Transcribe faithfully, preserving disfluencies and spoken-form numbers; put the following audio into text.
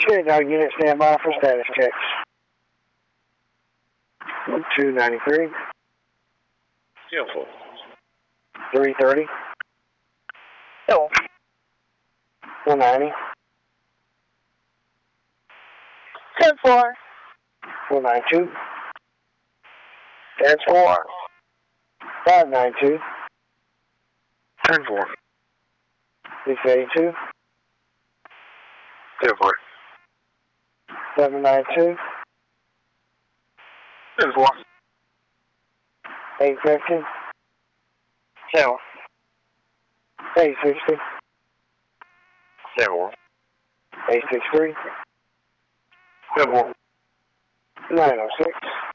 Shit, dog unit stand by for status checks. two ninety-three. Yeah, four. three thirty. Hello. one ninety. ten four. four ninety-two. ten four. five ninety-two. ten four. six eighty-two. ten four. seven ninety-two. ten four. eight fifty. Hello. eight sixty. ten four. eight sixty-three. ten four. nine oh six.